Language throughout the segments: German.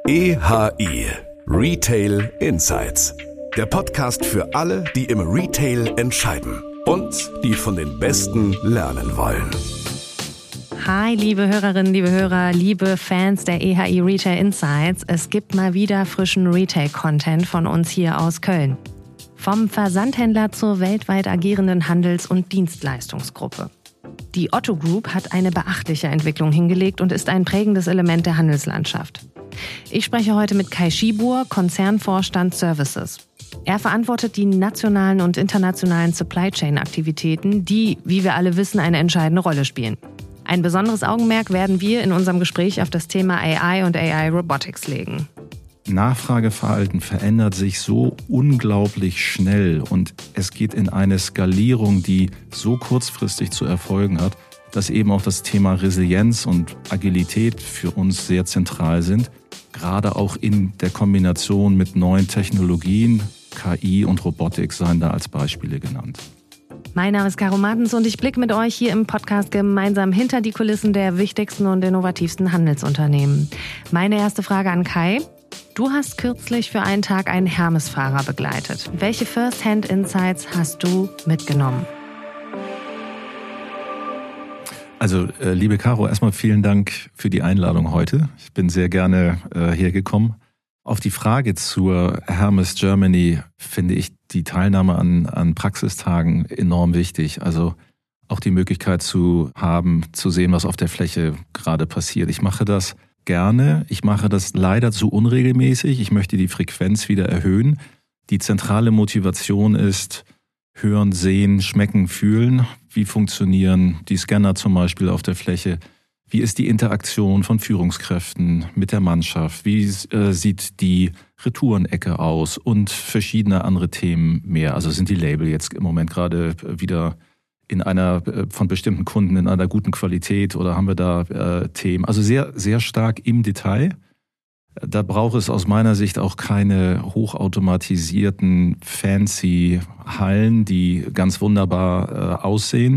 EHI Retail Insights. Der Podcast für alle, die im Retail entscheiden und die von den Besten lernen wollen. Hi, liebe Hörerinnen, liebe Hörer, liebe Fans der EHI Retail Insights. Es gibt mal wieder frischen Retail-Content von uns hier aus Köln. Vom Versandhändler zur weltweit agierenden Handels- und Dienstleistungsgruppe. Die Otto Group hat eine beachtliche Entwicklung hingelegt und ist ein prägendes Element der Handelslandschaft. Ich spreche heute mit Kai Schibur, Konzernvorstand Services. Er verantwortet die nationalen und internationalen Supply Chain Aktivitäten, die, wie wir alle wissen, eine entscheidende Rolle spielen. Ein besonderes Augenmerk werden wir in unserem Gespräch auf das Thema AI und AI Robotics legen. Nachfrageverhalten verändert sich so unglaublich schnell und es geht in eine Skalierung, die so kurzfristig zu erfolgen hat, dass eben auch das Thema Resilienz und Agilität für uns sehr zentral sind, gerade auch in der Kombination mit neuen Technologien, KI und Robotik seien da als Beispiele genannt. Mein Name ist Caro Martens und ich blicke mit euch hier im Podcast gemeinsam hinter die Kulissen der wichtigsten und innovativsten Handelsunternehmen. Meine erste Frage an Kai. Du hast kürzlich für einen Tag einen Hermes-Fahrer begleitet. Welche First-Hand-Insights hast du mitgenommen? Also, liebe Caro, erstmal vielen Dank für die Einladung heute. Ich bin sehr gerne hergekommen. Auf die Frage zur Hermes Germany finde ich die Teilnahme an Praxistagen enorm wichtig. Also auch die Möglichkeit zu haben, zu sehen, was auf der Fläche gerade passiert. Ich mache das gerne. Ich mache das leider zu unregelmäßig. Ich möchte die Frequenz wieder erhöhen. Die zentrale Motivation ist hören, sehen, schmecken, fühlen. Wie funktionieren die Scanner zum Beispiel auf der Fläche? Wie ist die Interaktion von Führungskräften mit der Mannschaft? Wie sieht die Retourenecke aus? Und verschiedene andere Themen mehr. Also sind die Label jetzt im Moment gerade wieder in einer von bestimmten Kunden in einer guten Qualität oder haben wir da Themen? Also sehr, sehr stark im Detail. Da braucht es aus meiner Sicht auch keine hochautomatisierten, fancy Hallen, die ganz wunderbar aussehen,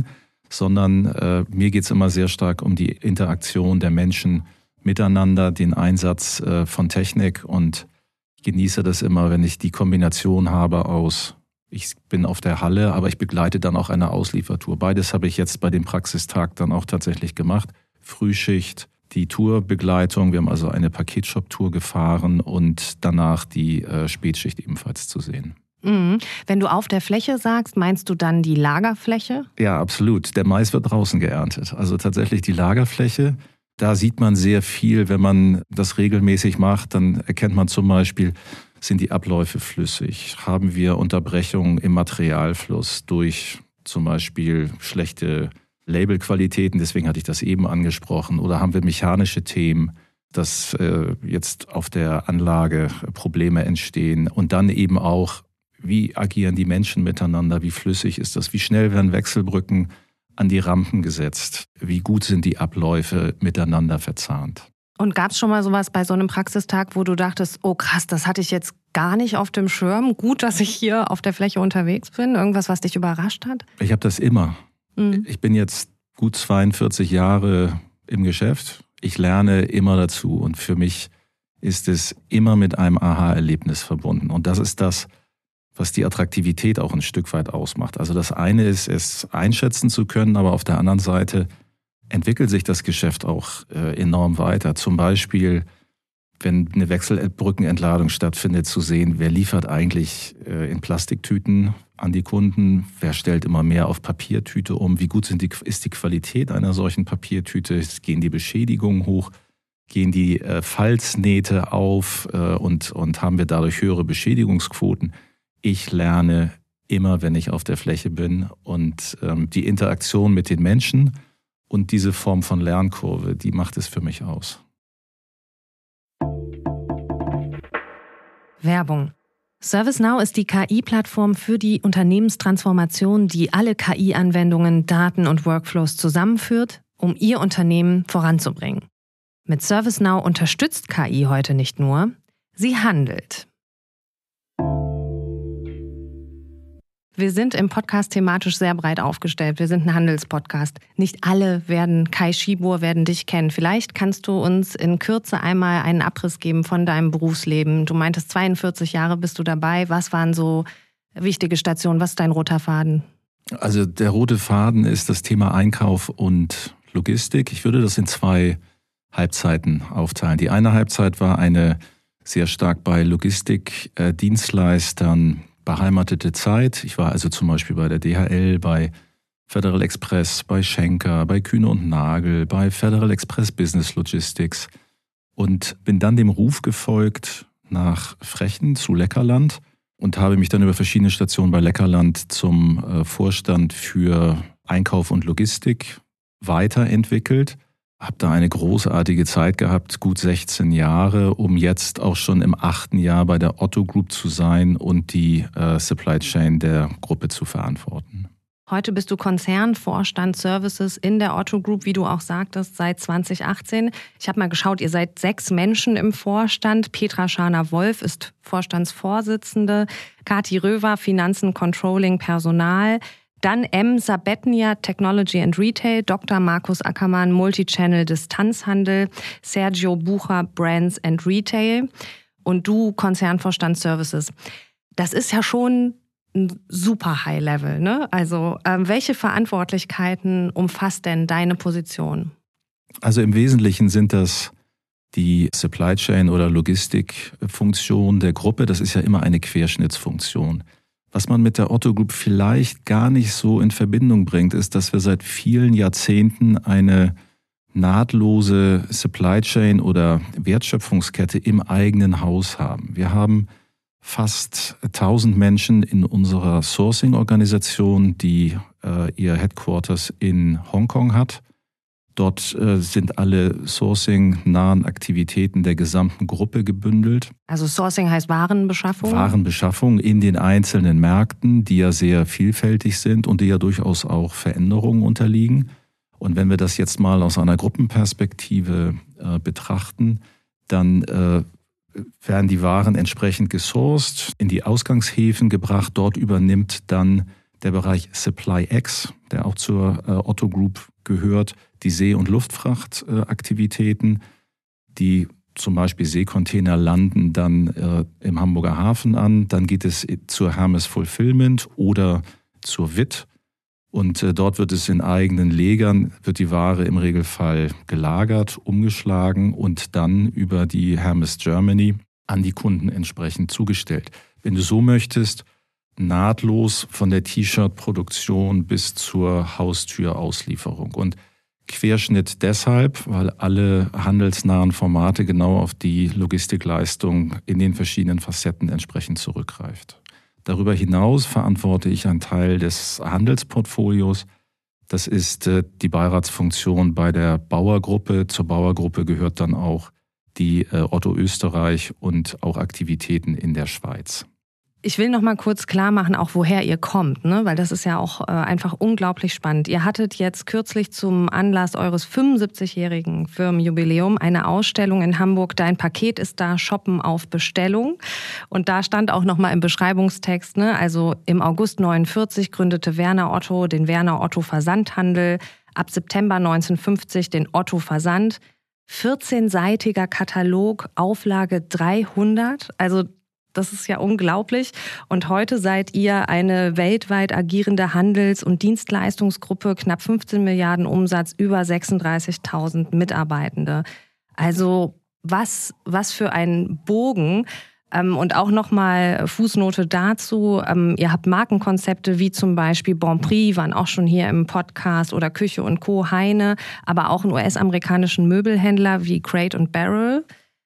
sondern mir geht es immer sehr stark um die Interaktion der Menschen miteinander, den Einsatz von Technik und ich genieße das immer, wenn ich die Kombination habe aus, ich bin auf der Halle, aber ich begleite dann auch eine Ausliefertour. Beides habe ich jetzt bei dem Praxistag dann auch tatsächlich gemacht. Frühschicht, die Tourbegleitung, wir haben also eine Paketshop-Tour gefahren und danach die Spätschicht ebenfalls zu sehen. Wenn du auf der Fläche sagst, meinst du dann die Lagerfläche? Ja, absolut. Der Mais wird draußen geerntet. Also tatsächlich die Lagerfläche. Da sieht man sehr viel, wenn man das regelmäßig macht, dann erkennt man zum Beispiel, sind die Abläufe flüssig? Haben wir Unterbrechungen im Materialfluss durch zum Beispiel schlechte Labelqualitäten? Deswegen hatte ich das eben angesprochen. Oder haben wir mechanische Themen, dass jetzt auf der Anlage Probleme entstehen? Und dann eben auch, wie agieren die Menschen miteinander? Wie flüssig ist das? Wie schnell werden Wechselbrücken an die Rampen gesetzt? Wie gut sind die Abläufe miteinander verzahnt? Und gab es schon mal sowas bei so einem Praxistag, wo du dachtest, oh krass, das hatte ich jetzt gar nicht auf dem Schirm. Gut, dass ich hier auf der Fläche unterwegs bin. Irgendwas, was dich überrascht hat? Ich habe das immer. Ich bin jetzt gut 42 Jahre im Geschäft. Ich lerne immer dazu und für mich ist es immer mit einem Aha-Erlebnis verbunden. Und das ist das, was die Attraktivität auch ein Stück weit ausmacht. Also das eine ist, es einschätzen zu können, aber auf der anderen Seite entwickelt sich das Geschäft auch enorm weiter. Zum Beispiel, wenn eine Wechselbrückenentladung stattfindet, zu sehen, wer liefert eigentlich in Plastiktüten an die Kunden, wer stellt immer mehr auf Papiertüte um, wie gut ist die Qualität einer solchen Papiertüte, gehen die Beschädigungen hoch, gehen die Falznähte auf und haben wir dadurch höhere Beschädigungsquoten. Ich lerne immer, wenn ich auf der Fläche bin und die Interaktion mit den Menschen und diese Form von Lernkurve, die macht es für mich aus. Werbung. ServiceNow ist die KI-Plattform für die Unternehmenstransformation, die alle KI-Anwendungen, Daten und Workflows zusammenführt, um Ihr Unternehmen voranzubringen. Mit ServiceNow unterstützt KI heute nicht nur, sie handelt. Wir sind im Podcast thematisch sehr breit aufgestellt. Wir sind ein Handelspodcast. Nicht alle Kai Schibur werden dich kennen. Vielleicht kannst du uns in Kürze einmal einen Abriss geben von deinem Berufsleben. Du meintest, 42 Jahre bist du dabei. Was waren so wichtige Stationen? Was ist dein roter Faden? Also der rote Faden ist das Thema Einkauf und Logistik. Ich würde das in 2 Halbzeiten aufteilen. Die eine Halbzeit war eine sehr stark bei Logistikdienstleistern beheimatete Zeit. Ich war also zum Beispiel bei der DHL, bei Federal Express, bei Schenker, bei Kühne und Nagel, bei Federal Express Business Logistics und bin dann dem Ruf gefolgt nach Frechen zu Leckerland und habe mich dann über verschiedene Stationen bei Leckerland zum Vorstand für Einkauf und Logistik weiterentwickelt. Habe da eine großartige Zeit gehabt, gut 16 Jahre, um jetzt auch schon im 8. Jahr bei der Otto Group zu sein und die Supply Chain der Gruppe zu verantworten. Heute bist du Konzernvorstand Services in der Otto Group, wie du auch sagtest, seit 2018. Ich habe mal geschaut, ihr seid 6 Menschen im Vorstand. Petra Scharner-Wolf ist Vorstandsvorsitzende, Kathi Röver, Finanzen, Controlling, Personal. Dann M. Sabetnia, Technology and Retail, Dr. Markus Ackermann, Multichannel Distanzhandel, Sergio Bucher, Brands and Retail und du Konzernvorstand Services. Das ist ja schon ein super High-Level, ne? Also welche Verantwortlichkeiten umfasst denn deine Position? Also im Wesentlichen sind das die Supply Chain oder Logistikfunktion der Gruppe. Das ist ja immer eine Querschnittsfunktion. Was man mit der Otto Group vielleicht gar nicht so in Verbindung bringt, ist, dass wir seit vielen Jahrzehnten eine nahtlose Supply Chain oder Wertschöpfungskette im eigenen Haus haben. Wir haben fast 1000 Menschen in unserer Sourcing-Organisation, die ihr Headquarters in Hongkong hat. Dort sind alle sourcing-nahen Aktivitäten der gesamten Gruppe gebündelt. Also Sourcing heißt Warenbeschaffung? Warenbeschaffung in den einzelnen Märkten, die ja sehr vielfältig sind und die ja durchaus auch Veränderungen unterliegen. Und wenn wir das jetzt mal aus einer Gruppenperspektive betrachten, dann werden die Waren entsprechend gesourced, in die Ausgangshäfen gebracht. Dort übernimmt dann der Bereich Supply X, der auch zur Otto Group gehört, die See- und Luftfrachtaktivitäten. Die zum Beispiel Seekontainer landen dann im Hamburger Hafen an. Dann geht es zur Hermes Fulfillment oder zur WIT. Und dort wird es in eigenen Legern, wird die Ware im Regelfall gelagert, umgeschlagen und dann über die Hermes Germany an die Kunden entsprechend zugestellt. Wenn du so möchtest, nahtlos von der T-Shirt-Produktion bis zur Haustürauslieferung. Und Querschnitt deshalb, weil alle handelsnahen Formate genau auf die Logistikleistung in den verschiedenen Facetten entsprechend zurückgreift. Darüber hinaus verantworte ich einen Teil des Handelsportfolios. Das ist die Beiratsfunktion bei der Bauer-Gruppe. Zur Bauer-Gruppe gehört dann auch die Otto Österreich und auch Aktivitäten in der Schweiz. Ich will noch mal kurz klar machen, auch woher ihr kommt, ne? Weil das ist ja auch einfach unglaublich spannend. Ihr hattet jetzt kürzlich zum Anlass eures 75-jährigen Firmenjubiläum eine Ausstellung in Hamburg. Dein Paket ist da, Shoppen auf Bestellung. Und da stand auch noch mal im Beschreibungstext, ne? Also im August 49 gründete Werner Otto den Werner Otto Versandhandel. Ab September 1950 den Otto Versand. 14-seitiger Katalog, Auflage 300. Also das ist ja unglaublich. Und heute seid ihr eine weltweit agierende Handels- und Dienstleistungsgruppe, knapp 15 Milliarden Umsatz, über 36.000 Mitarbeitende. Also was für ein Bogen. Und auch nochmal Fußnote dazu, ihr habt Markenkonzepte wie zum Beispiel Bonprix, waren auch schon hier im Podcast, oder Küche & Co., Heine, aber auch einen US-amerikanischen Möbelhändler wie Crate & Barrel.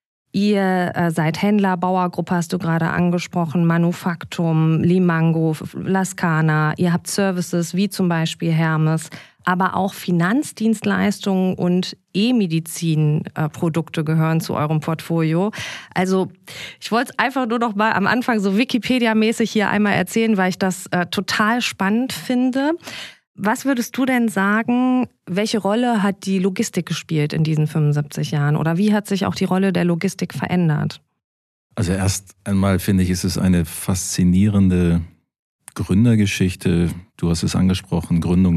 Ihr seid Händler, Bauergruppe hast du gerade angesprochen, Manufaktum, Limango, Lascana. Ihr habt Services wie zum Beispiel Hermes, aber auch Finanzdienstleistungen und E-Medizin-Produkte gehören zu eurem Portfolio. Also ich wollte es einfach nur noch mal am Anfang so Wikipedia-mäßig hier einmal erzählen, weil ich das total spannend finde. Was würdest du denn sagen, welche Rolle hat die Logistik gespielt in diesen 75 Jahren? Oder wie hat sich auch die Rolle der Logistik verändert? Also erst einmal finde ich, ist es eine faszinierende Gründergeschichte, du hast es angesprochen, Gründung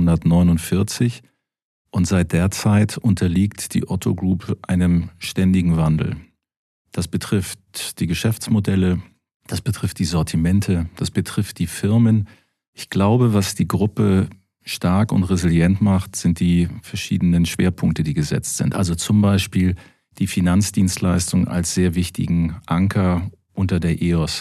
1949. Und seit der Zeit unterliegt die Otto Group einem ständigen Wandel. Das betrifft die Geschäftsmodelle, das betrifft die Sortimente, das betrifft die Firmen. Ich glaube, was die Gruppe stark und resilient macht, sind die verschiedenen Schwerpunkte, die gesetzt sind. Also zum Beispiel die Finanzdienstleistung als sehr wichtigen Anker unter der EOS.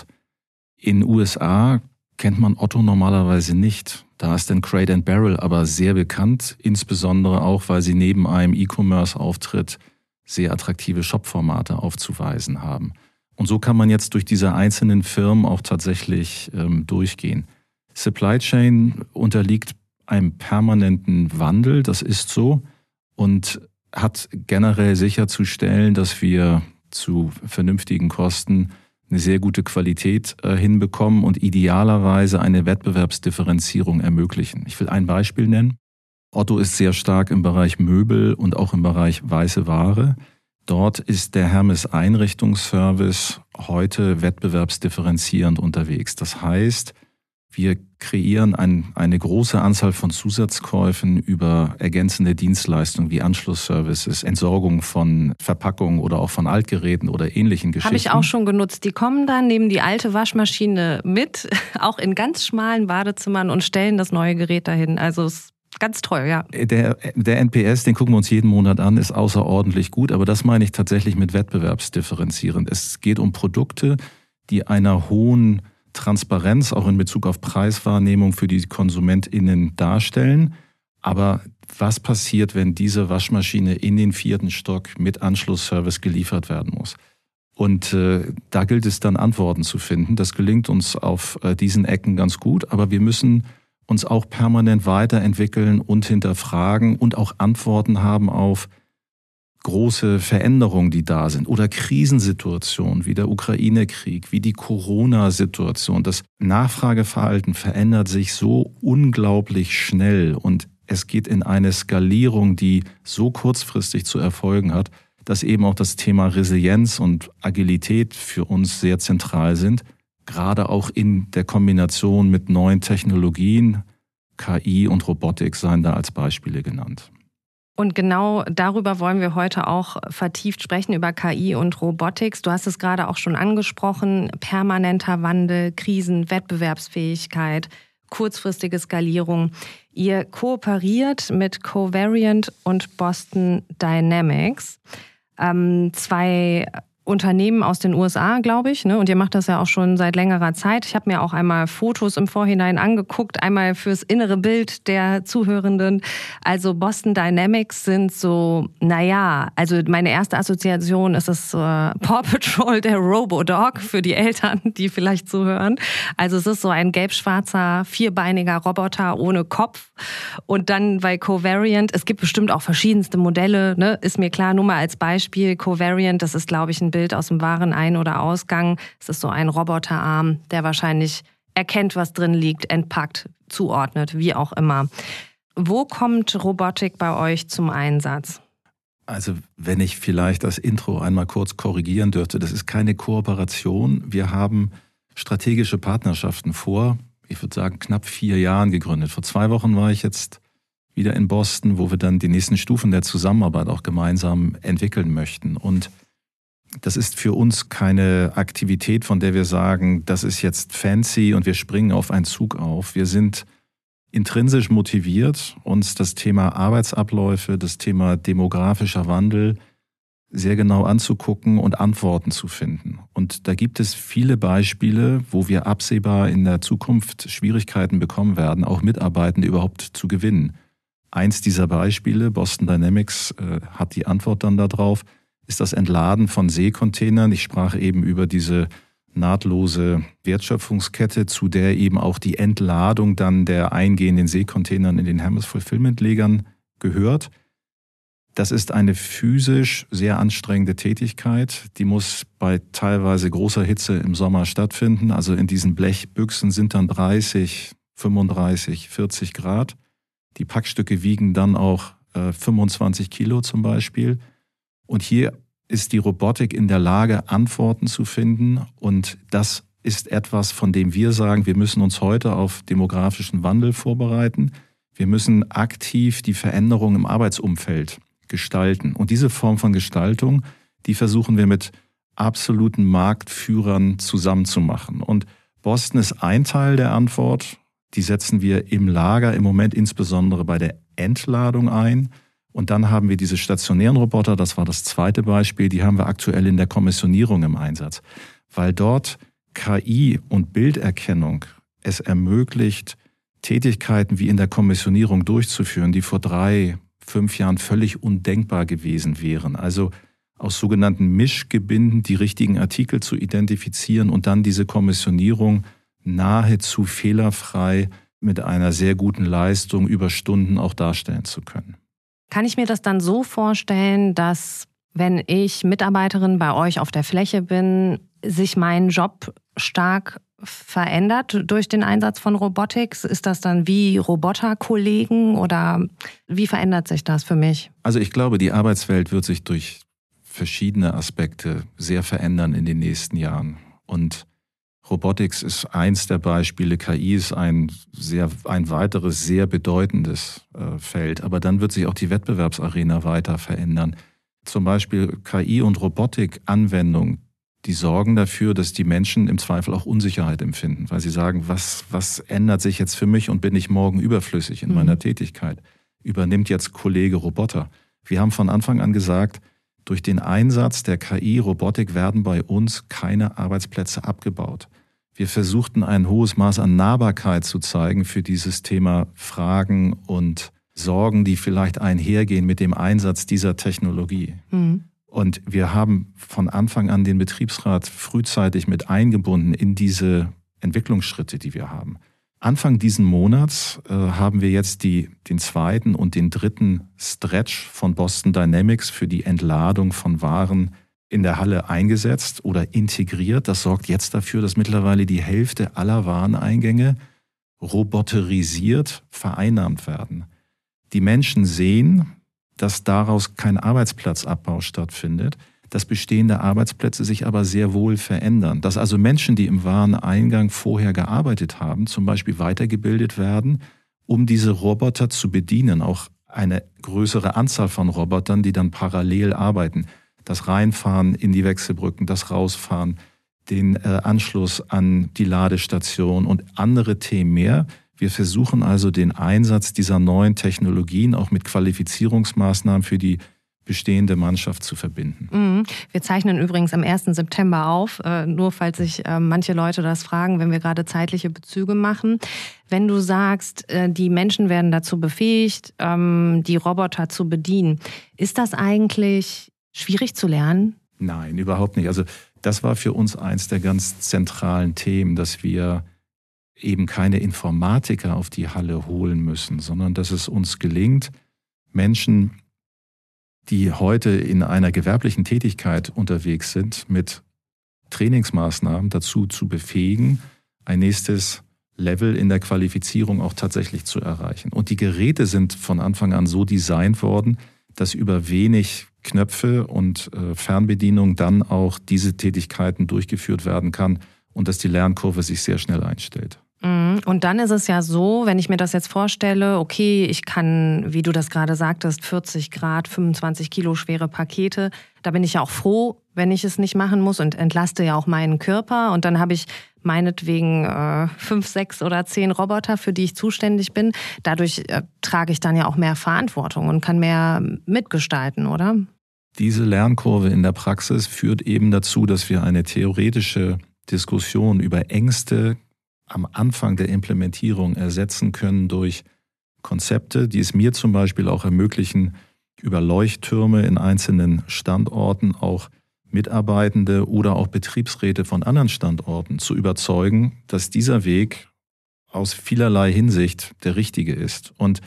In den USA kennt man Otto normalerweise nicht. Da ist dann Crate & Barrel aber sehr bekannt, insbesondere auch, weil sie neben einem E-Commerce-Auftritt sehr attraktive Shop-Formate aufzuweisen haben. Und so kann man jetzt durch diese einzelnen Firmen auch tatsächlich durchgehen. Supply Chain unterliegt einem permanenten Wandel, das ist so, und hat generell sicherzustellen, dass wir zu vernünftigen Kosten eine sehr gute Qualität hinbekommen und idealerweise eine Wettbewerbsdifferenzierung ermöglichen. Ich will ein Beispiel nennen. Otto ist sehr stark im Bereich Möbel und auch im Bereich weiße Ware. Dort ist der Hermes Einrichtungsservice heute wettbewerbsdifferenzierend unterwegs. Das heißt, wir kreieren eine große Anzahl von Zusatzkäufen über ergänzende Dienstleistungen wie Anschlussservices, Entsorgung von Verpackungen oder auch von Altgeräten oder ähnlichen Geschichten. Habe ich auch schon genutzt. Die kommen dann, nehmen die alte Waschmaschine mit, auch in ganz schmalen Badezimmern und stellen das neue Gerät dahin. Also es ist ganz toll, ja. Der NPS, den gucken wir uns jeden Monat an, ist außerordentlich gut, aber das meine ich tatsächlich mit wettbewerbsdifferenzierend. Es geht um Produkte, die einer hohen Transparenz auch in Bezug auf Preiswahrnehmung für die KonsumentInnen darstellen. Aber was passiert, wenn diese Waschmaschine in den 4. Stock mit Anschlussservice geliefert werden muss? Und da gilt es dann Antworten zu finden. Das gelingt uns auf diesen Ecken ganz gut, aber wir müssen uns auch permanent weiterentwickeln und hinterfragen und auch Antworten haben auf große Veränderungen, die da sind oder Krisensituationen wie der Ukraine-Krieg, wie die Corona-Situation. Das Nachfrageverhalten verändert sich so unglaublich schnell und es geht in eine Skalierung, die so kurzfristig zu erfolgen hat, dass eben auch das Thema Resilienz und Agilität für uns sehr zentral sind, gerade auch in der Kombination mit neuen Technologien, KI und Robotik seien da als Beispiele genannt. Und genau darüber wollen wir heute auch vertieft sprechen, über KI und Robotics. Du hast es gerade auch schon angesprochen, permanenter Wandel, Krisen, Wettbewerbsfähigkeit, kurzfristige Skalierung. Ihr kooperiert mit Covariant und Boston Dynamics, 2 Unternehmen aus den USA, glaube ich, ne? Und ihr macht das ja auch schon seit längerer Zeit. Ich habe mir auch einmal Fotos im Vorhinein angeguckt, einmal fürs innere Bild der Zuhörenden. Also Boston Dynamics sind so, also meine erste Assoziation ist es Paw Patrol, der Robo-Dog für die Eltern, die vielleicht zuhören. Also es ist so ein gelb-schwarzer, vierbeiniger Roboter ohne Kopf. Und dann bei Covariant, es gibt bestimmt auch verschiedenste Modelle, ne? Ist mir klar, nur mal als Beispiel, Covariant, das ist, glaube ich, ein Bild aus dem Waren Ein- oder Ausgang. Es ist so ein Roboterarm, der wahrscheinlich erkennt, was drin liegt, entpackt, zuordnet, wie auch immer. Wo kommt Robotik bei euch zum Einsatz? Also wenn ich vielleicht das Intro einmal kurz korrigieren dürfte, das ist keine Kooperation. Wir haben strategische Partnerschaften vor, ich würde sagen, knapp 4 Jahren gegründet. Vor 2 Wochen war ich jetzt wieder in Boston, wo wir dann die nächsten Stufen der Zusammenarbeit auch gemeinsam entwickeln möchten. Und das ist für uns keine Aktivität, von der wir sagen, das ist jetzt fancy und wir springen auf einen Zug auf. Wir sind intrinsisch motiviert, uns das Thema Arbeitsabläufe, das Thema demografischer Wandel sehr genau anzugucken und Antworten zu finden. Und da gibt es viele Beispiele, wo wir absehbar in der Zukunft Schwierigkeiten bekommen werden, auch Mitarbeitende überhaupt zu gewinnen. Eins dieser Beispiele, Boston Dynamics hat die Antwort dann darauf, ist das Entladen von Seekontainern. Ich sprach eben über diese nahtlose Wertschöpfungskette, zu der eben auch die Entladung dann der eingehenden Seekontainern in den Hermes Fulfillment-Legern gehört. Das ist eine physisch sehr anstrengende Tätigkeit. Die muss bei teilweise großer Hitze im Sommer stattfinden. Also in diesen Blechbüchsen sind dann 30, 35, 40 Grad. Die Packstücke wiegen dann auch 25 Kilo zum Beispiel. Und hier ist die Robotik in der Lage, Antworten zu finden. Und das ist etwas, von dem wir sagen, wir müssen uns heute auf demografischen Wandel vorbereiten. Wir müssen aktiv die Veränderung im Arbeitsumfeld gestalten. Und diese Form von Gestaltung, die versuchen wir mit absoluten Marktführern zusammenzumachen. Und Boston ist ein Teil der Antwort. Die setzen wir im Lager im Moment insbesondere bei der Entladung ein. Und dann haben wir diese stationären Roboter, das war das zweite Beispiel, die haben wir aktuell in der Kommissionierung im Einsatz. Weil dort KI und Bilderkennung es ermöglicht, Tätigkeiten wie in der Kommissionierung durchzuführen, die vor 3-5 Jahren völlig undenkbar gewesen wären. Also aus sogenannten Mischgebinden die richtigen Artikel zu identifizieren und dann diese Kommissionierung nahezu fehlerfrei mit einer sehr guten Leistung über Stunden auch darstellen zu können. Kann ich mir das dann so vorstellen, dass, wenn ich Mitarbeiterin bei euch auf der Fläche bin, sich mein Job stark verändert durch den Einsatz von Robotics? Ist das dann wie Roboterkollegen oder wie verändert sich das für mich? Also ich glaube, die Arbeitswelt wird sich durch verschiedene Aspekte sehr verändern in den nächsten Jahren. Und Robotics ist eins der Beispiele, KI ist ein weiteres sehr bedeutendes Feld. Aber dann wird sich auch die Wettbewerbsarena weiter verändern. Zum Beispiel KI- und Robotik-Anwendung, die sorgen dafür, dass die Menschen im Zweifel auch Unsicherheit empfinden, weil sie sagen, was ändert sich jetzt für mich und bin ich morgen überflüssig in meiner Tätigkeit? Übernimmt jetzt Kollege Roboter? Wir haben von Anfang an gesagt, durch den Einsatz der KI-Robotik werden bei uns keine Arbeitsplätze abgebaut. Wir versuchten ein hohes Maß an Nahbarkeit zu zeigen für dieses Thema Fragen und Sorgen, die vielleicht einhergehen mit dem Einsatz dieser Technologie. Und wir haben von Anfang an den Betriebsrat frühzeitig mit eingebunden in diese Entwicklungsschritte, die wir haben. Anfang diesen Monats haben wir jetzt den zweiten und den dritten Stretch von Boston Dynamics für die Entladung von Waren in der Halle eingesetzt oder integriert. Das sorgt jetzt dafür, dass mittlerweile die Hälfte aller Wareneingänge roboterisiert vereinnahmt werden. Die Menschen sehen, dass daraus kein Arbeitsplatzabbau stattfindet, dass bestehende Arbeitsplätze sich aber sehr wohl verändern. Dass also Menschen, die im Wareneingang vorher gearbeitet haben, zum Beispiel weitergebildet werden, um diese Roboter zu bedienen. Auch eine größere Anzahl von Robotern, die dann parallel arbeiten. Das Reinfahren in die Wechselbrücken, das Rausfahren, den Anschluss an die Ladestation und andere Themen mehr. Wir versuchen also den Einsatz dieser neuen Technologien auch mit Qualifizierungsmaßnahmen für die bestehende Mannschaft zu verbinden. Wir zeichnen übrigens am 1. September auf, nur falls sich manche Leute das fragen, wenn wir gerade zeitliche Bezüge machen. Wenn du sagst, die Menschen werden dazu befähigt, die Roboter zu bedienen, ist das eigentlich schwierig zu lernen? Nein, überhaupt nicht. Also das war für uns eins der ganz zentralen Themen, dass wir eben keine Informatiker auf die Halle holen müssen, sondern dass es uns gelingt, Menschen, die heute in einer gewerblichen Tätigkeit unterwegs sind, mit Trainingsmaßnahmen dazu zu befähigen, ein nächstes Level in der Qualifizierung auch tatsächlich zu erreichen. Und die Geräte sind von Anfang an so designt worden, dass über wenig Knöpfe und Fernbedienung dann auch diese Tätigkeiten durchgeführt werden kann und dass die Lernkurve sich sehr schnell einstellt. Und dann ist es ja so, wenn ich mir das jetzt vorstelle, okay, ich kann, wie du das gerade sagtest, 40 Grad, 25 Kilo schwere Pakete, da bin ich ja auch froh, wenn ich es nicht machen muss und entlaste ja auch meinen Körper. Und dann habe ich meinetwegen 5, 6 oder 10 Roboter, für die ich zuständig bin. Dadurch trage ich dann ja auch mehr Verantwortung und kann mehr mitgestalten, oder? Diese Lernkurve in der Praxis führt eben dazu, dass wir eine theoretische Diskussion über Ängste am Anfang der Implementierung ersetzen können durch Konzepte, die es mir zum Beispiel auch ermöglichen, über Leuchttürme in einzelnen Standorten auch Mitarbeitende oder auch Betriebsräte von anderen Standorten zu überzeugen, dass dieser Weg aus vielerlei Hinsicht der richtige ist. Und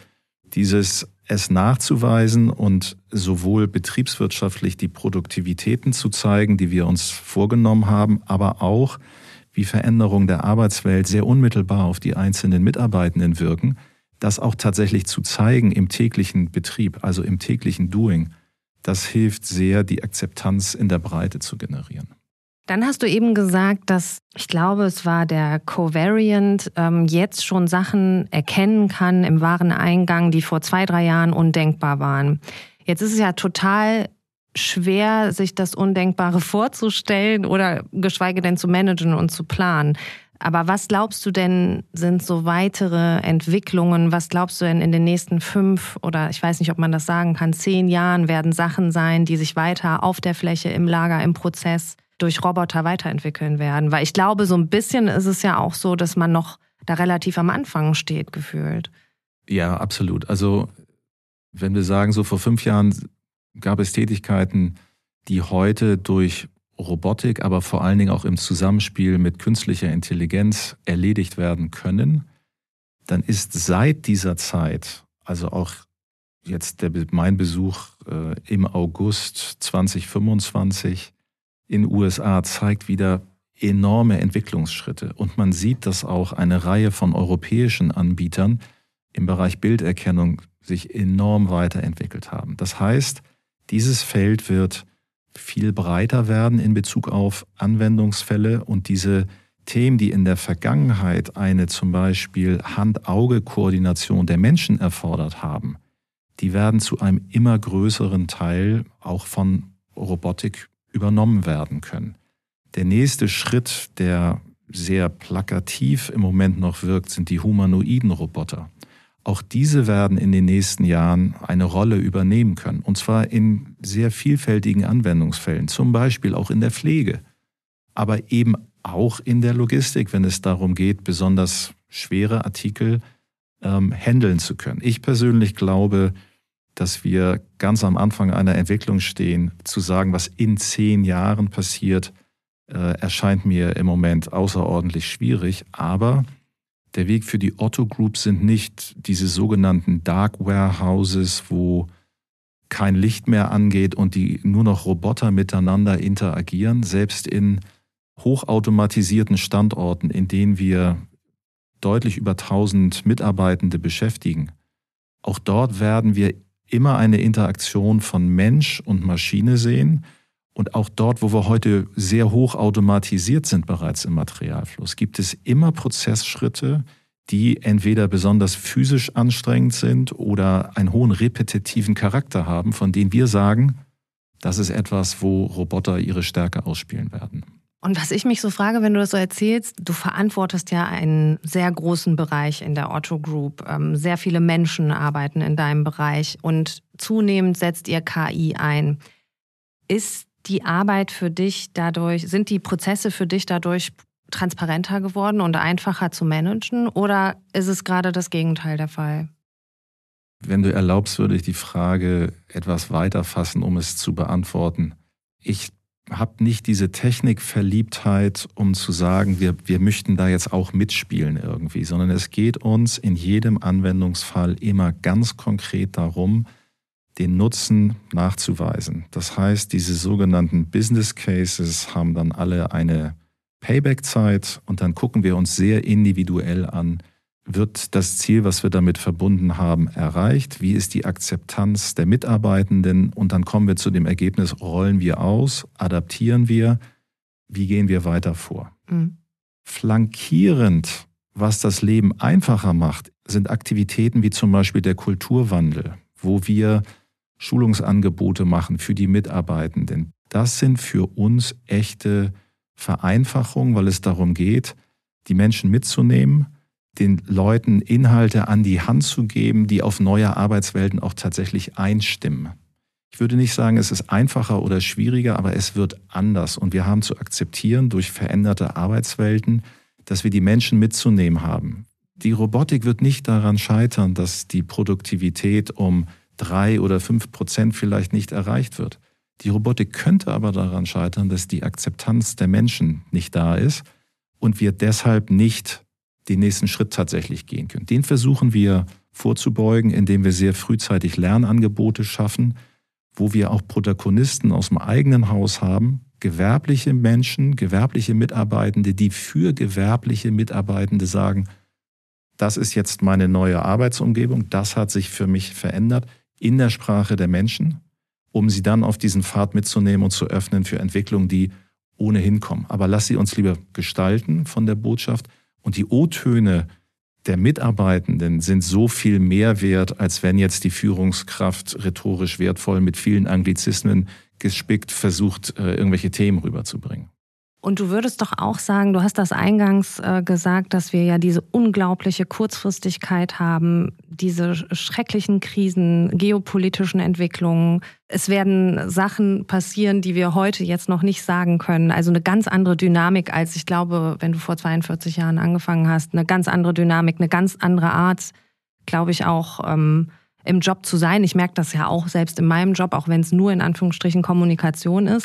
es nachzuweisen und sowohl betriebswirtschaftlich die Produktivitäten zu zeigen, die wir uns vorgenommen haben, aber auch wie Veränderungen der Arbeitswelt sehr unmittelbar auf die einzelnen Mitarbeitenden wirken, das auch tatsächlich zu zeigen im täglichen Betrieb, also im täglichen Doing, das hilft sehr, die Akzeptanz in der Breite zu generieren. Dann hast du eben gesagt, dass, ich glaube, es war der Covariant, jetzt schon Sachen erkennen kann im Wareneingang, die vor 2-3 Jahren undenkbar waren. Jetzt ist es ja total schwer, sich das Undenkbare vorzustellen oder geschweige denn zu managen und zu planen. Aber was glaubst du denn, sind so weitere Entwicklungen? Was glaubst du denn in den nächsten 5 oder ich weiß nicht, ob man das sagen kann, 10 Jahren werden Sachen sein, die sich weiter auf der Fläche, im Lager, im Prozess durch Roboter weiterentwickeln werden? Weil ich glaube, so ein bisschen ist es ja auch so, dass man noch da relativ am Anfang steht, gefühlt. Ja, absolut. Also wenn wir sagen, so vor 5 Jahren gab es Tätigkeiten, die heute durch Robotik, aber vor allen Dingen auch im Zusammenspiel mit künstlicher Intelligenz erledigt werden können, dann ist seit dieser Zeit, also auch jetzt mein Besuch im August 2025 in den USA zeigt wieder enorme Entwicklungsschritte. Und man sieht, dass auch eine Reihe von europäischen Anbietern im Bereich Bilderkennung sich enorm weiterentwickelt haben. Das heißt, dieses Feld wird viel breiter werden in Bezug auf Anwendungsfälle und diese Themen, die in der Vergangenheit eine zum Beispiel Hand-Auge-Koordination der Menschen erfordert haben, die werden zu einem immer größeren Teil auch von Robotik übernommen werden können. Der nächste Schritt, der sehr plakativ im Moment noch wirkt, sind die humanoiden Roboter. Auch diese werden in den nächsten Jahren eine Rolle übernehmen können. Und zwar in sehr vielfältigen Anwendungsfällen, zum Beispiel auch in der Pflege, aber eben auch in der Logistik, wenn es darum geht, besonders schwere Artikel handeln zu können. Ich persönlich glaube, dass wir ganz am Anfang einer Entwicklung stehen. Zu sagen, was in 10 Jahren passiert, erscheint mir im Moment außerordentlich schwierig, aber der Weg für die Otto Group sind nicht diese sogenannten Dark Warehouses, wo kein Licht mehr angeht und die nur noch Roboter miteinander interagieren. Selbst in hochautomatisierten Standorten, in denen wir deutlich über 1000 Mitarbeitende beschäftigen, auch dort werden wir immer eine Interaktion von Mensch und Maschine sehen. Und auch dort, wo wir heute sehr hoch automatisiert sind bereits im Materialfluss, gibt es immer Prozessschritte, die entweder besonders physisch anstrengend sind oder einen hohen repetitiven Charakter haben, von denen wir sagen, das ist etwas, wo Roboter ihre Stärke ausspielen werden. Und was ich mich so frage, wenn du das so erzählst, du verantwortest ja einen sehr großen Bereich in der Otto Group. Sehr viele Menschen arbeiten in deinem Bereich und zunehmend setzt ihr KI ein. Ist die Arbeit für dich dadurch, sind die Prozesse für dich dadurch transparenter geworden und einfacher zu managen oder ist es gerade das Gegenteil der Fall? Wenn du erlaubst, würde ich die Frage etwas weiter fassen, um es zu beantworten. Ich habe nicht diese Technikverliebtheit, um zu sagen, wir möchten da jetzt auch mitspielen irgendwie, sondern es geht uns in jedem Anwendungsfall immer ganz konkret darum, den Nutzen nachzuweisen. Das heißt, diese sogenannten Business Cases haben dann alle eine Payback-Zeit und dann gucken wir uns sehr individuell an, wird das Ziel, was wir damit verbunden haben, erreicht? Wie ist die Akzeptanz der Mitarbeitenden? Und dann kommen wir zu dem Ergebnis, rollen wir aus, adaptieren wir, wie gehen wir weiter vor? Flankierend, was das Leben einfacher macht, sind Aktivitäten wie zum Beispiel der Kulturwandel, wo wir Schulungsangebote machen für die Mitarbeitenden. Das sind für uns echte Vereinfachungen, weil es darum geht, die Menschen mitzunehmen, den Leuten Inhalte an die Hand zu geben, die auf neue Arbeitswelten auch tatsächlich einstimmen. Ich würde nicht sagen, es ist einfacher oder schwieriger, aber es wird anders. Und wir haben zu akzeptieren durch veränderte Arbeitswelten, dass wir die Menschen mitzunehmen haben. Die Robotik wird nicht daran scheitern, dass die Produktivität um 3 oder 5% vielleicht nicht erreicht wird. Die Robotik könnte aber daran scheitern, dass die Akzeptanz der Menschen nicht da ist und wir deshalb nicht den nächsten Schritt tatsächlich gehen können. Den versuchen wir vorzubeugen, indem wir sehr frühzeitig Lernangebote schaffen, wo wir auch Protagonisten aus dem eigenen Haus haben, gewerbliche Menschen, gewerbliche Mitarbeitende, die für gewerbliche Mitarbeitende sagen, das ist jetzt meine neue Arbeitsumgebung, das hat sich für mich verändert in der Sprache der Menschen, um sie dann auf diesen Pfad mitzunehmen und zu öffnen für Entwicklungen, die ohnehin kommen. Aber lass sie uns lieber gestalten von der Botschaft. Und die O-Töne der Mitarbeitenden sind so viel mehr wert, als wenn jetzt die Führungskraft rhetorisch wertvoll mit vielen Anglizismen gespickt versucht, irgendwelche Themen rüberzubringen. Und du würdest doch auch sagen, du hast das eingangs gesagt, dass wir ja diese unglaubliche Kurzfristigkeit haben, diese schrecklichen Krisen, geopolitischen Entwicklungen. Es werden Sachen passieren, die wir heute jetzt noch nicht sagen können. Also eine ganz andere Dynamik als, ich glaube, wenn du vor 42 Jahren angefangen hast, eine ganz andere Dynamik, eine ganz andere Art, glaube ich auch, im Job zu sein. Ich merke das ja auch selbst in meinem Job, auch wenn es nur in Anführungsstrichen Kommunikation ist.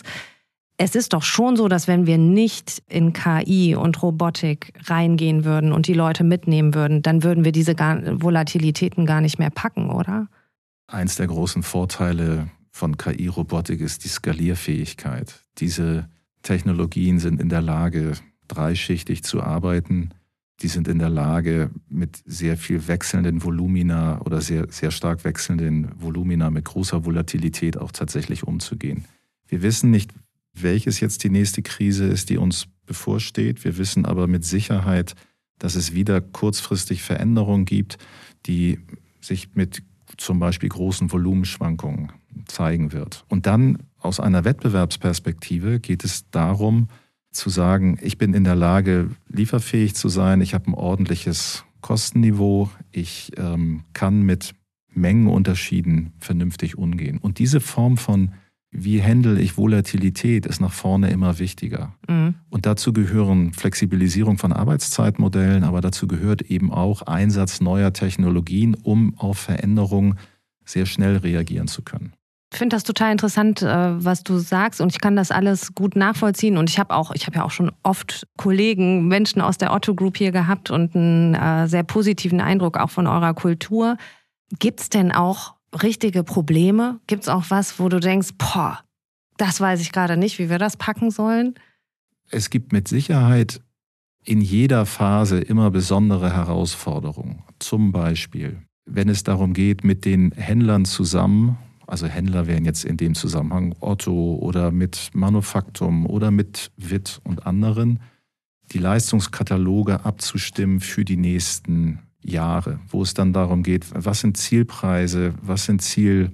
Es ist doch schon so, dass wenn wir nicht in KI und Robotik reingehen würden und die Leute mitnehmen würden, dann würden wir diese Volatilitäten gar nicht mehr packen, oder? Eins der großen Vorteile von KI-Robotik ist die Skalierfähigkeit. Diese Technologien sind in der Lage, dreischichtig zu arbeiten. Die sind in der Lage, mit sehr viel wechselnden Volumina oder sehr, sehr stark wechselnden Volumina mit großer Volatilität auch tatsächlich umzugehen. Wir wissen nicht, welches jetzt die nächste Krise ist, die uns bevorsteht. Wir wissen aber mit Sicherheit, dass es wieder kurzfristig Veränderungen gibt, die sich mit zum Beispiel großen Volumenschwankungen zeigen wird. Und dann aus einer Wettbewerbsperspektive geht es darum, zu sagen, ich bin in der Lage, lieferfähig zu sein, ich habe ein ordentliches Kostenniveau, ich kann mit Mengenunterschieden vernünftig umgehen. Und diese Form von wie handle ich Volatilität, ist nach vorne immer wichtiger. Mhm. Und dazu gehören Flexibilisierung von Arbeitszeitmodellen, aber dazu gehört eben auch Einsatz neuer Technologien, um auf Veränderungen sehr schnell reagieren zu können. Ich finde das total interessant, was du sagst, und ich kann das alles gut nachvollziehen. Und ich habe ja auch schon oft Kollegen, Menschen aus der Otto Group hier gehabt und einen sehr positiven Eindruck auch von eurer Kultur. Gibt es denn auch richtige Probleme? Gibt es auch was, wo du denkst, das weiß ich gerade nicht, wie wir das packen sollen? Es gibt mit Sicherheit in jeder Phase immer besondere Herausforderungen. Zum Beispiel, wenn es darum geht, mit den Händlern zusammen, also Händler wären jetzt in dem Zusammenhang Otto oder mit Manufaktum oder mit WIT und anderen, die Leistungskataloge abzustimmen für die nächsten Jahre, wo es dann darum geht, was sind Zielpreise, was sind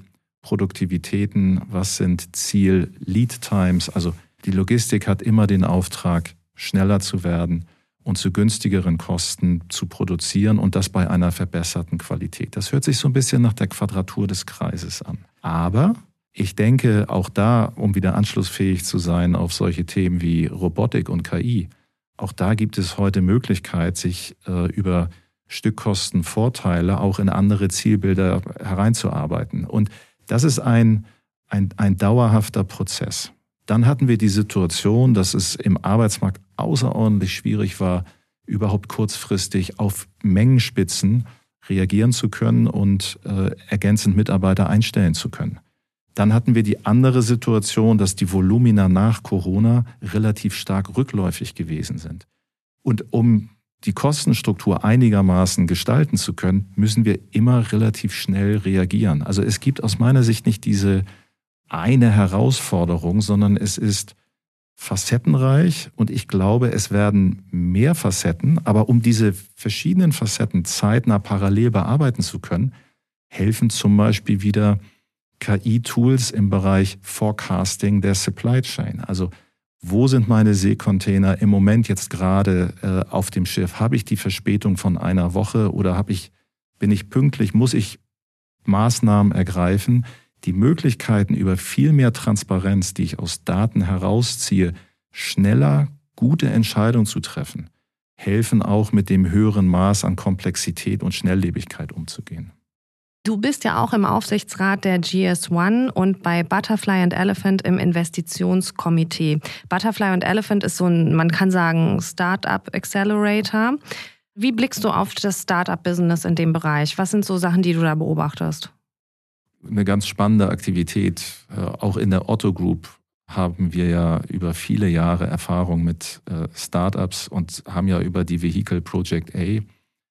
Zielproduktivitäten, was sind Ziel-Lead-Times. Also die Logistik hat immer den Auftrag, schneller zu werden und zu günstigeren Kosten zu produzieren und das bei einer verbesserten Qualität. Das hört sich so ein bisschen nach der Quadratur des Kreises an. Aber ich denke, auch da, um wieder anschlussfähig zu sein auf solche Themen wie Robotik und KI, auch da gibt es heute Möglichkeit, sich über Stückkostenvorteile auch in andere Zielbilder hereinzuarbeiten. Und das ist ein dauerhafter Prozess. Dann hatten wir die Situation, dass es im Arbeitsmarkt außerordentlich schwierig war, überhaupt kurzfristig auf Mengenspitzen reagieren zu können und ergänzend Mitarbeiter einstellen zu können. Dann hatten wir die andere Situation, dass die Volumina nach Corona relativ stark rückläufig gewesen sind. Und um die Kostenstruktur einigermaßen gestalten zu können, müssen wir immer relativ schnell reagieren. Also es gibt aus meiner Sicht nicht diese eine Herausforderung, sondern es ist facettenreich und ich glaube, es werden mehr Facetten, aber um diese verschiedenen Facetten zeitnah parallel bearbeiten zu können, helfen zum Beispiel wieder KI-Tools im Bereich Forecasting der Supply Chain. Also wo sind meine Seekontainer im Moment jetzt gerade auf dem Schiff? Habe ich die Verspätung von einer Woche oder bin ich pünktlich? Muss ich Maßnahmen ergreifen? Die Möglichkeiten über viel mehr Transparenz, die ich aus Daten herausziehe, schneller gute Entscheidungen zu treffen, helfen auch mit dem höheren Maß an Komplexität und Schnelllebigkeit umzugehen. Du bist ja auch im Aufsichtsrat der GS1 und bei Butterfly and Elephant im Investitionskomitee. Butterfly and Elephant ist so ein, man kann sagen, Startup Accelerator. Wie blickst du auf das Startup-Business in dem Bereich? Was sind so Sachen, die du da beobachtest? Eine ganz spannende Aktivität. Auch in der Otto Group haben wir ja über viele Jahre Erfahrung mit Startups und haben ja über die Vehicle Project A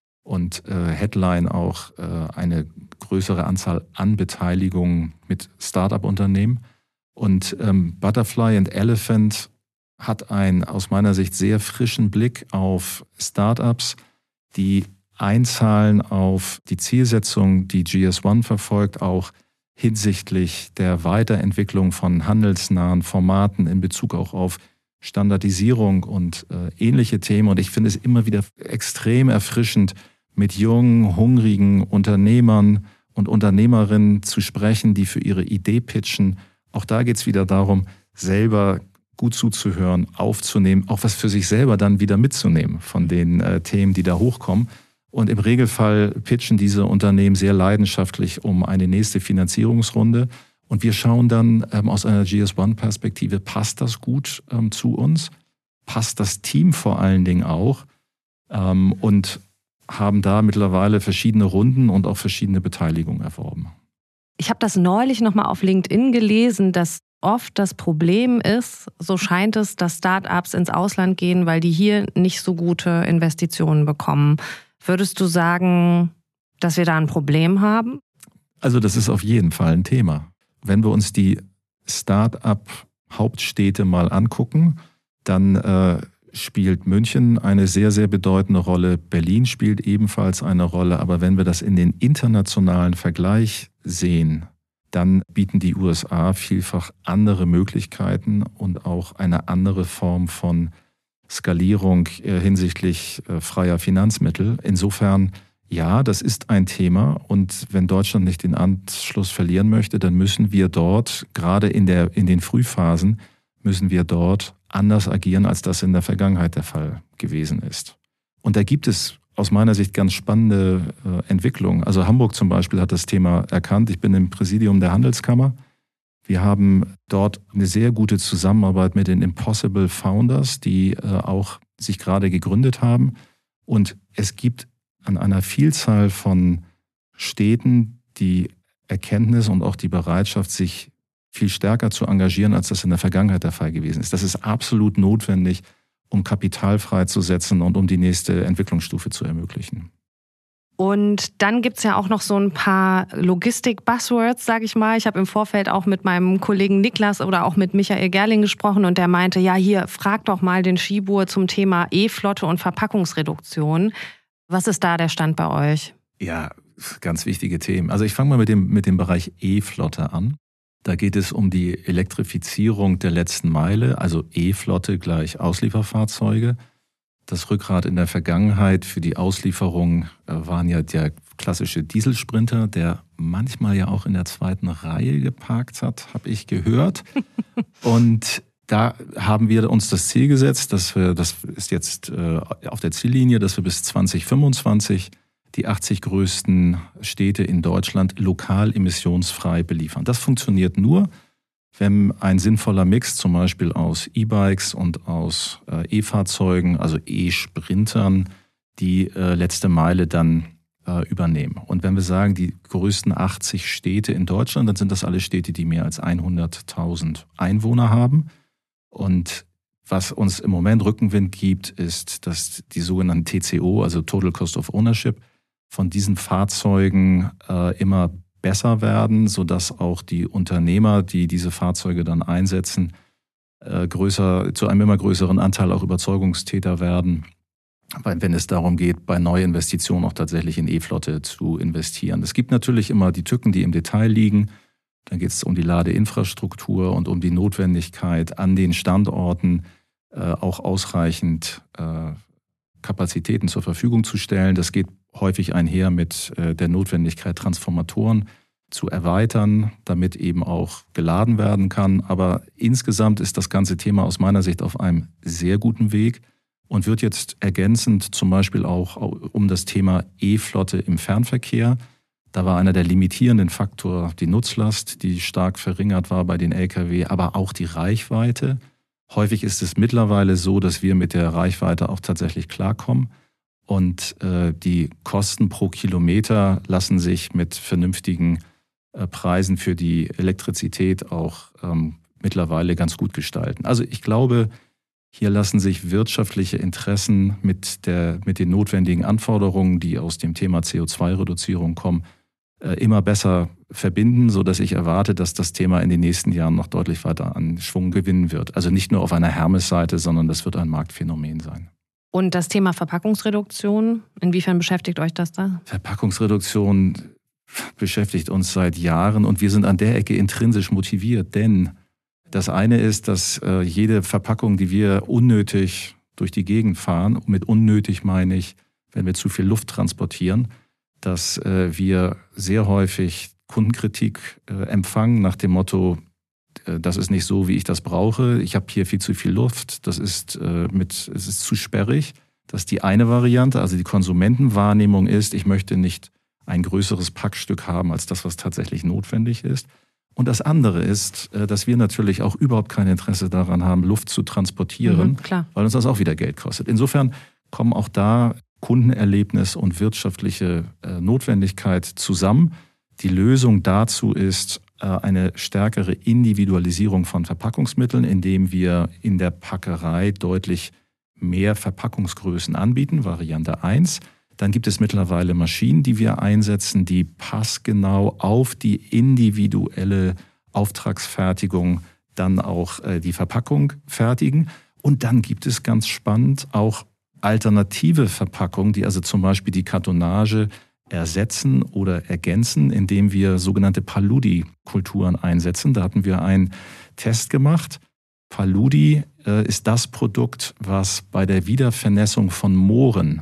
und Headline auch eine größere Anzahl an Beteiligungen mit Startup-Unternehmen. Und Butterfly and Elephant hat einen aus meiner Sicht sehr frischen Blick auf Startups, die einzahlen auf die Zielsetzung, die GS1 verfolgt, auch hinsichtlich der Weiterentwicklung von handelsnahen Formaten in Bezug auch auf Standardisierung und ähnliche Themen. Und ich finde es immer wieder extrem erfrischend, mit jungen, hungrigen Unternehmern und Unternehmerinnen zu sprechen, die für ihre Idee pitchen. Auch da geht es wieder darum, selber gut zuzuhören, aufzunehmen, auch was für sich selber dann wieder mitzunehmen von den Themen, die da hochkommen. Und im Regelfall pitchen diese Unternehmen sehr leidenschaftlich um eine nächste Finanzierungsrunde. Und wir schauen dann aus einer GS1-Perspektive, passt das gut zu uns? Passt das Team vor allen Dingen auch? Und haben da mittlerweile verschiedene Runden und auch verschiedene Beteiligungen erworben. Ich habe das neulich nochmal auf LinkedIn gelesen, dass oft das Problem ist, so scheint es, dass Startups ins Ausland gehen, weil die hier nicht so gute Investitionen bekommen. Würdest du sagen, dass wir da ein Problem haben? Also das ist auf jeden Fall ein Thema. Wenn wir uns die Start-up-Hauptstädte mal angucken, dann spielt München eine sehr, sehr bedeutende Rolle. Berlin spielt ebenfalls eine Rolle. Aber wenn wir das in den internationalen Vergleich sehen, dann bieten die USA vielfach andere Möglichkeiten und auch eine andere Form von Skalierung hinsichtlich freier Finanzmittel. Insofern, ja, das ist ein Thema. Und wenn Deutschland nicht den Anschluss verlieren möchte, dann müssen wir dort, gerade in den Frühphasen, müssen wir dort anders agieren, als das in der Vergangenheit der Fall gewesen ist. Und da gibt es aus meiner Sicht ganz spannende Entwicklungen. Also Hamburg zum Beispiel hat das Thema erkannt. Ich bin im Präsidium der Handelskammer. Wir haben dort eine sehr gute Zusammenarbeit mit den Impossible Founders, die auch sich gerade gegründet haben. Und es gibt an einer Vielzahl von Städten die Erkenntnis und auch die Bereitschaft, sich viel stärker zu engagieren, als das in der Vergangenheit der Fall gewesen ist. Das ist absolut notwendig, um Kapital freizusetzen und um die nächste Entwicklungsstufe zu ermöglichen. Und dann gibt's ja auch noch so ein paar Logistik-Buzzwords, sage ich mal. Ich habe im Vorfeld auch mit meinem Kollegen Niklas oder auch mit Michael Gerling gesprochen und der meinte, ja hier, frag doch mal den Schibur zum Thema E-Flotte und Verpackungsreduktion. Was ist da der Stand bei euch? Ja, ganz wichtige Themen. Also ich fange mal mit dem Bereich E-Flotte an. Da geht es um die Elektrifizierung der letzten Meile, also E-Flotte gleich Auslieferfahrzeuge. Das Rückgrat in der Vergangenheit für die Auslieferung waren ja der klassische Dieselsprinter, der manchmal ja auch in der zweiten Reihe geparkt hat, habe ich gehört. Und da haben wir uns das Ziel gesetzt, das ist jetzt auf der Ziellinie, dass wir bis 2025 die 80 größten Städte in Deutschland lokal emissionsfrei beliefern. Das funktioniert nur, wenn ein sinnvoller Mix zum Beispiel aus E-Bikes und aus E-Fahrzeugen, also E-Sprintern, die letzte Meile dann übernehmen. Und wenn wir sagen, die größten 80 Städte in Deutschland, dann sind das alle Städte, die mehr als 100.000 Einwohner haben. Und was uns im Moment Rückenwind gibt, ist, dass die sogenannten TCO, also Total Cost of Ownership, von diesen Fahrzeugen immer besser werden, sodass auch die Unternehmer, die diese Fahrzeuge dann einsetzen, zu einem immer größeren Anteil auch Überzeugungstäter werden, wenn es darum geht, bei Neuinvestitionen auch tatsächlich in E-Flotte zu investieren. Es gibt natürlich immer die Tücken, die im Detail liegen. Dann geht es um die Ladeinfrastruktur und um die Notwendigkeit, an den Standorten auch ausreichend Kapazitäten zur Verfügung zu stellen. Das geht häufig einher mit der Notwendigkeit, Transformatoren zu erweitern, damit eben auch geladen werden kann. Aber insgesamt ist das ganze Thema aus meiner Sicht auf einem sehr guten Weg und wird jetzt ergänzend zum Beispiel auch um das Thema E-Flotte im Fernverkehr. Da war einer der limitierenden Faktor die Nutzlast, die stark verringert war bei den Lkw, aber auch die Reichweite. Häufig ist es mittlerweile so, dass wir mit der Reichweite auch tatsächlich klarkommen. Und die Kosten pro Kilometer lassen sich mit vernünftigen Preisen für die Elektrizität auch mittlerweile ganz gut gestalten. Also ich glaube, hier lassen sich wirtschaftliche Interessen mit den notwendigen Anforderungen, die aus dem Thema CO2-Reduzierung kommen, immer besser verbinden, sodass ich erwarte, dass das Thema in den nächsten Jahren noch deutlich weiter an Schwung gewinnen wird. Also nicht nur auf einer Hermes-Seite, sondern das wird ein Marktphänomen sein. Und das Thema Verpackungsreduktion, inwiefern beschäftigt euch das da? Verpackungsreduktion beschäftigt uns seit Jahren und wir sind an der Ecke intrinsisch motiviert, denn das eine ist, dass jede Verpackung, die wir unnötig durch die Gegend fahren, und mit unnötig meine ich, wenn wir zu viel Luft transportieren, dass wir sehr häufig Kundenkritik empfangen nach dem Motto, das ist nicht so, wie ich das brauche, ich habe hier viel zu viel Luft, es ist zu sperrig. Das ist die eine Variante, also die Konsumentenwahrnehmung ist, ich möchte nicht ein größeres Packstück haben als das, was tatsächlich notwendig ist. Und das andere ist, dass wir natürlich auch überhaupt kein Interesse daran haben, Luft zu transportieren, weil uns das auch wieder Geld kostet. Insofern kommen auch da Kundenerlebnis und wirtschaftliche Notwendigkeit zusammen. Die Lösung dazu ist eine stärkere Individualisierung von Verpackungsmitteln, indem wir in der Packerei deutlich mehr Verpackungsgrößen anbieten, Variante 1. Dann gibt es mittlerweile Maschinen, die wir einsetzen, die passgenau auf die individuelle Auftragsfertigung dann auch die Verpackung fertigen. Und dann gibt es ganz spannend auch alternative Verpackungen, die also zum Beispiel die Kartonage ersetzen oder ergänzen, indem wir sogenannte Paludi-Kulturen einsetzen. Da hatten wir einen Test gemacht. Paludi ist das Produkt, was bei der Wiedervernässung von Mooren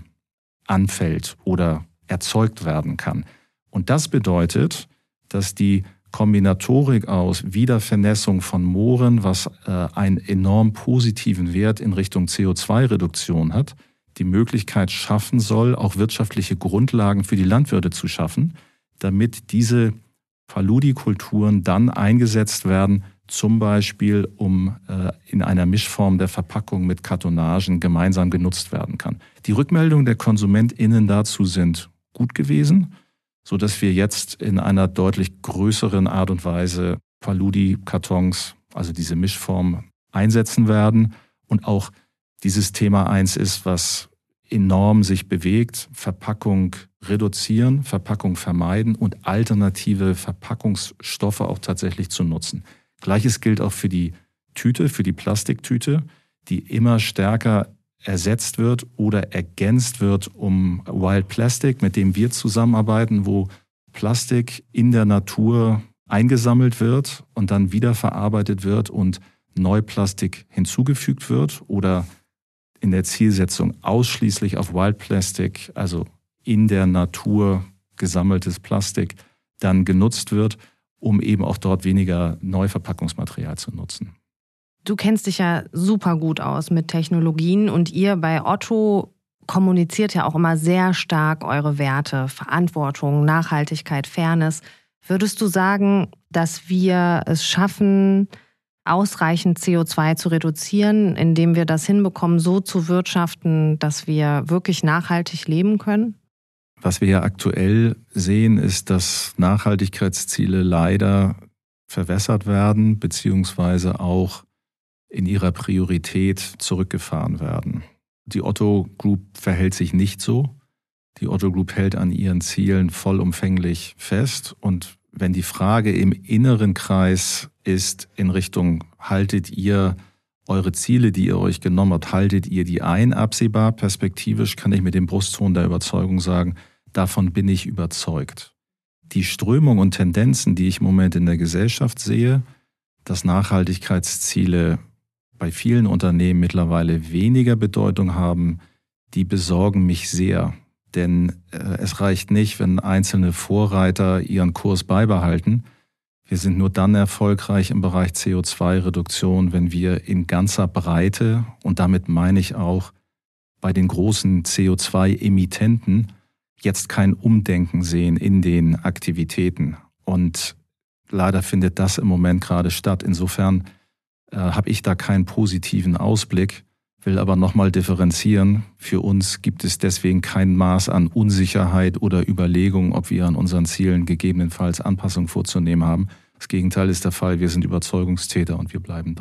anfällt oder erzeugt werden kann. Und das bedeutet, dass die Kombinatorik aus Wiedervernässung von Mooren, was einen enorm positiven Wert in Richtung CO2-Reduktion hat, die Möglichkeit schaffen soll, auch wirtschaftliche Grundlagen für die Landwirte zu schaffen, damit diese Paludi-Kulturen dann eingesetzt werden, zum Beispiel um in einer Mischform der Verpackung mit Kartonagen gemeinsam genutzt werden kann. Die Rückmeldungen der KonsumentInnen dazu sind gut gewesen, sodass wir jetzt in einer deutlich größeren Art und Weise Paludi-Kartons, also diese Mischform, einsetzen werden. Und auch dieses Thema 1 ist, was enorm sich bewegt: Verpackung reduzieren, Verpackung vermeiden und alternative Verpackungsstoffe auch tatsächlich zu nutzen. Gleiches gilt auch für die Tüte, für die Plastiktüte, die immer stärker ersetzt wird oder ergänzt wird um Wild Plastic, mit dem wir zusammenarbeiten, wo Plastik in der Natur eingesammelt wird und dann wiederverarbeitet wird und Neuplastik hinzugefügt wird oder in der Zielsetzung ausschließlich auf Wild Plastic, also in der Natur gesammeltes Plastik, dann genutzt wird, um eben auch dort weniger Neuverpackungsmaterial zu nutzen. Du kennst dich ja super gut aus mit Technologien und ihr bei Otto kommuniziert ja auch immer sehr stark eure Werte, Verantwortung, Nachhaltigkeit, Fairness. Würdest du sagen, dass wir es schaffen, ausreichend CO2 zu reduzieren, indem wir das hinbekommen, so zu wirtschaften, dass wir wirklich nachhaltig leben können? Was wir ja aktuell sehen, ist, dass Nachhaltigkeitsziele leider verwässert werden, beziehungsweise auch in ihrer Priorität zurückgefahren werden. Die Otto Group verhält sich nicht so. Die Otto Group hält an ihren Zielen vollumfänglich fest. Und wenn die Frage im inneren Kreis ist in Richtung, haltet ihr eure Ziele, die ihr euch genommen habt, haltet ihr die ein? Absehbar, perspektivisch kann ich mit dem Brustton der Überzeugung sagen, davon bin ich überzeugt. Die Strömung und Tendenzen, die ich im Moment in der Gesellschaft sehe, dass Nachhaltigkeitsziele bei vielen Unternehmen mittlerweile weniger Bedeutung haben, die besorgen mich sehr. Denn es reicht nicht, wenn einzelne Vorreiter ihren Kurs beibehalten. Wir sind nur dann erfolgreich im Bereich CO2-Reduktion, wenn wir in ganzer Breite, und damit meine ich auch bei den großen CO2-Emittenten, jetzt kein Umdenken sehen in den Aktivitäten. Und leider findet das im Moment gerade statt. Insofern habe ich da keinen positiven Ausblick, will aber nochmal differenzieren. Für uns gibt es deswegen kein Maß an Unsicherheit oder Überlegung, ob wir an unseren Zielen gegebenenfalls Anpassungen vorzunehmen haben. Das Gegenteil ist der Fall. Wir sind Überzeugungstäter und wir bleiben dran.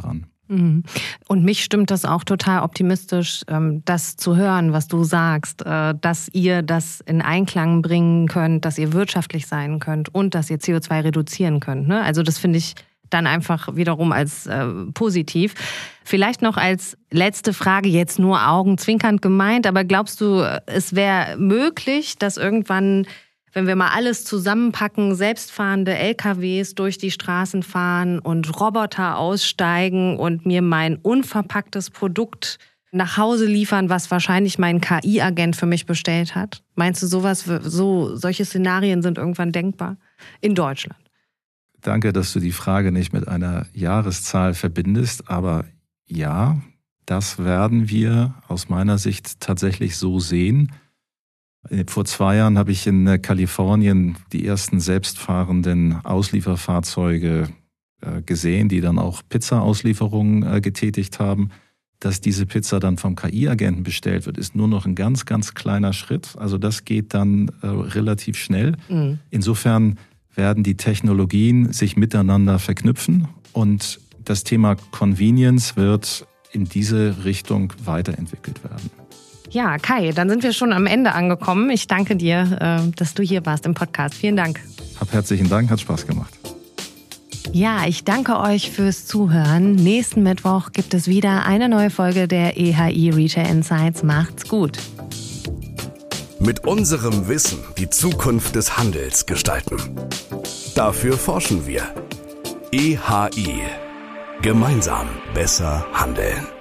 Und mich stimmt das auch total optimistisch, das zu hören, was du sagst, dass ihr das in Einklang bringen könnt, dass ihr wirtschaftlich sein könnt und dass ihr CO2 reduzieren könnt. Ne? Also das finde ich dann einfach wiederum als positiv. Vielleicht noch als letzte Frage, jetzt nur augenzwinkernd gemeint, aber glaubst du, es wäre möglich, dass irgendwann, wenn wir mal alles zusammenpacken, selbstfahrende LKWs durch die Straßen fahren und Roboter aussteigen und mir mein unverpacktes Produkt nach Hause liefern, was wahrscheinlich mein KI-Agent für mich bestellt hat? Meinst du, solche Szenarien sind irgendwann denkbar in Deutschland? Danke, dass du die Frage nicht mit einer Jahreszahl verbindest, aber ja, das werden wir aus meiner Sicht tatsächlich so sehen. Vor 2 Jahren habe ich in Kalifornien die ersten selbstfahrenden Auslieferfahrzeuge gesehen, die dann auch Pizza-Auslieferungen getätigt haben. Dass diese Pizza dann vom KI-Agenten bestellt wird, ist nur noch ein ganz, ganz kleiner Schritt. Also das geht dann relativ schnell. Insofern werden die Technologien sich miteinander verknüpfen und das Thema Convenience wird in diese Richtung weiterentwickelt werden. Ja, Kai, dann sind wir schon am Ende angekommen. Ich danke dir, dass du hier warst im Podcast. Vielen Dank. Hab herzlichen Dank, hat Spaß gemacht. Ja, ich danke euch fürs Zuhören. Nächsten Mittwoch gibt es wieder eine neue Folge der EHI Retail Insights. Macht's gut. Mit unserem Wissen die Zukunft des Handels gestalten. Dafür forschen wir. EHI. Gemeinsam besser handeln.